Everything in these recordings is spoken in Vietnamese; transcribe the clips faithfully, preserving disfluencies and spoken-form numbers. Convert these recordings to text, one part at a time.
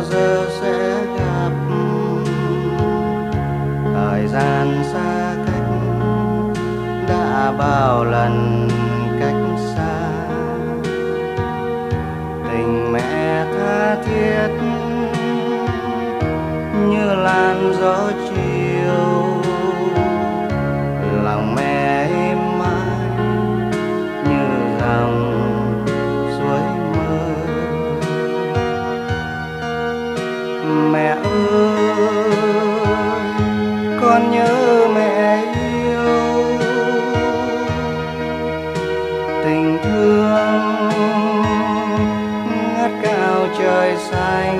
giờ sẽ gặp. Thời gian xa cách đã bao lần cách xa. Tình mẹ tha thiết như làn gió chiều, lòng mẹ êm mãi như dòng suối mơ. Mẹ ơi, con nhớ mẹ yêu, tình thương ngất cao trời xanh.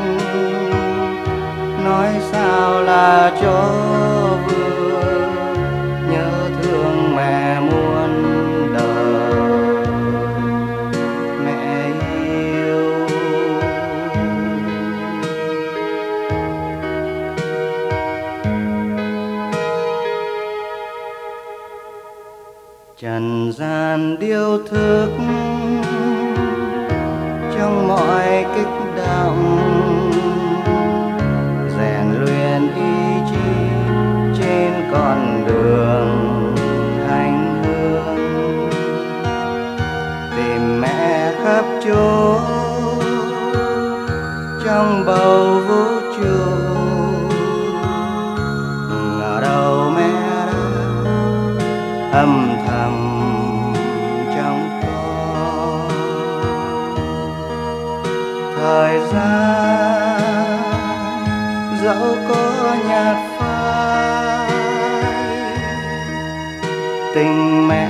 Nói sao là cho vừa, nhớ thương mẹ muôn đời. Mẹ yêu, trần gian điêu thức trong mọi kích động, rèn luyện ý chí trên con đường hành hương. Tìm mẹ khắp chỗ trong bầu vũ trụ, ngờ đâu mẹ đã âm thầm trong con. Thời gian dẫu có nhạt phai, tình mẹ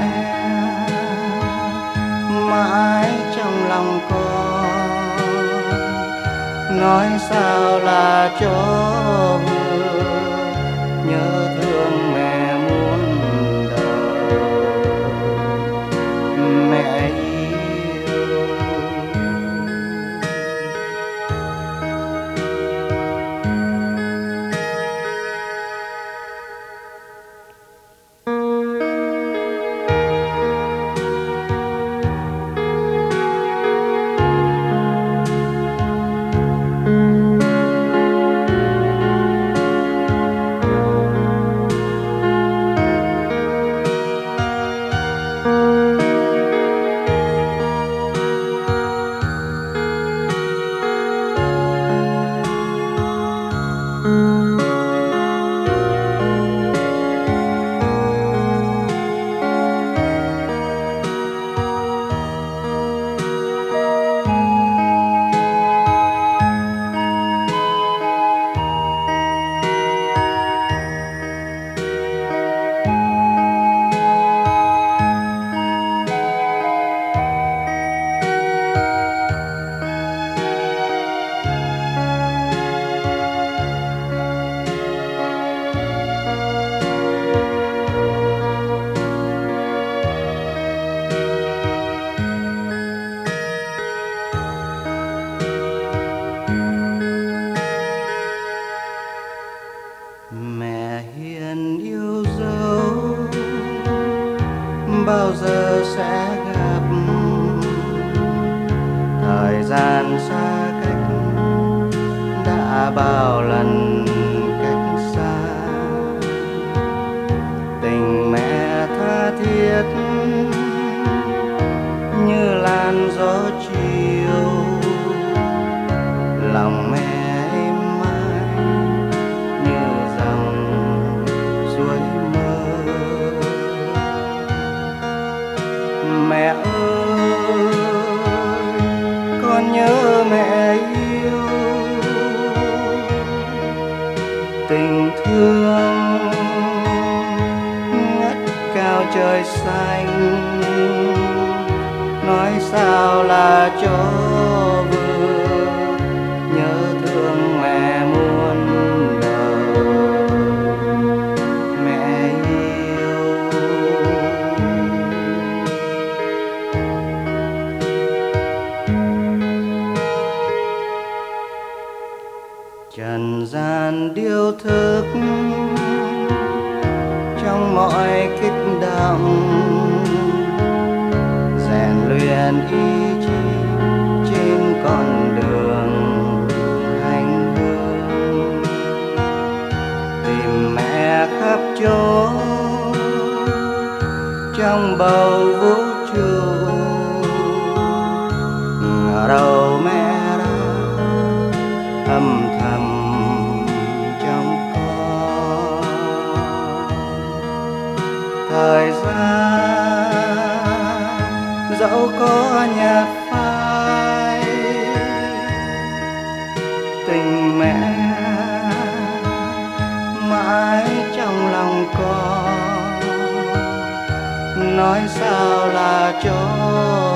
mãi trong lòng con. Nói sao là cho vừa, nhớ thương mẹ muôn đời. Mẹ yêu, mẹ hiền yêu dấu bao giờ sẽ gặp. Thời gian xa cách đã bao lần cách xa. Tình mẹ tha thiết như làn gió chiều, lòng mẹ êm mãi như dòng suối mơ. Mẹ ơi, con nhớ mẹ yêu, tình thương ngất cao trời xanh. Nói sao là cho vừa, nhớ thương mẹ muôn đời. Mẹ yêu, trần gian điêu thức trong mọi kích động, rèn luyện ý chí trên con đường hành khắp chốn trong bầu vũ trụ. Ngờ đâu mẹ đã âm thầm trong con. Thời gian dẫu có nhạt phai, tình mẹ mãi trong lòng con. Nói sao là chốn